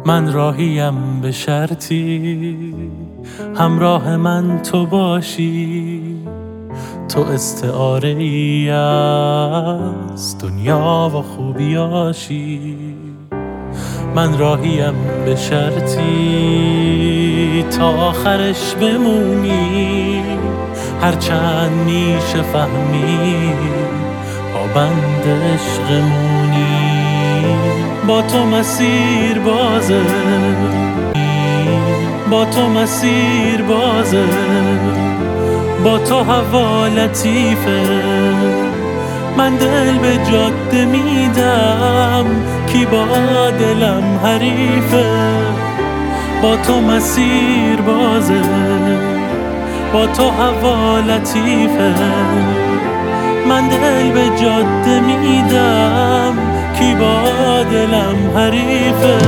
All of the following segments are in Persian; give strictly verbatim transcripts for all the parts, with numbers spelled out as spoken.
من راهیم به شرطی همراه من تو باشی، تو استعاره ای از دنیا و خوبیاشی. من راهیم به شرطی تا آخرش بمونی، هرچند میشه فهمی پابند عشقمونی. با تو مسیر بازه، با تو مسیر بازه، با تو هوا لطیفه. من دل به جاده میدم کی با دلم حریفه. با تو مسیر بازه، با تو هوا لطیفه. من دل به جاده میدم کی با دلم حریفه.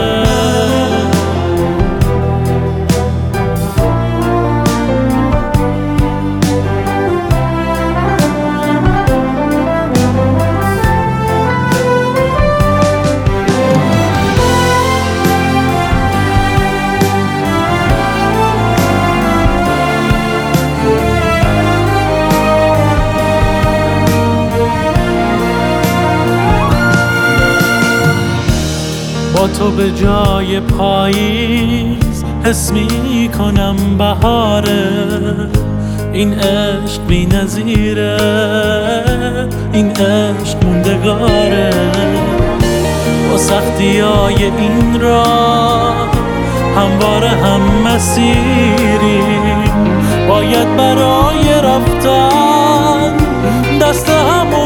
با تو به جای پاییز حس می کنم بهاره. این عشق بی نظیره، این عشق موندگاره. با سختی های این راه همواره هم مسیریم، باید برای رفتن دست همو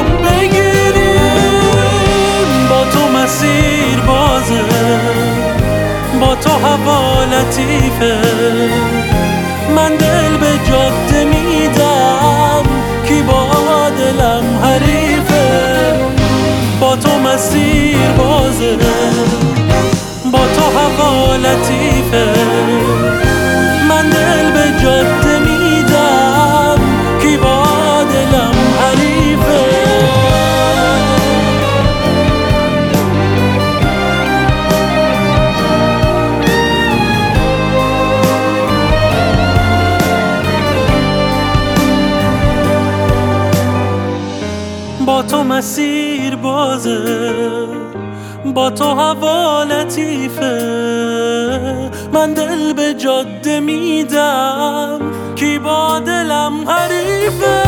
بگیریم. با تو مسیر بازه، با تو هوا لطیفه. من دل به جاده میدم کی با دلم حریفه. با تو مسیر بازه، با تو هوا لطیفه. من دل به جاده میدم کی با دلم حریفه. با تو مسیر بازه، با تو هوا لطیفه. من دل به جاده میدم کی با دلم حریفه.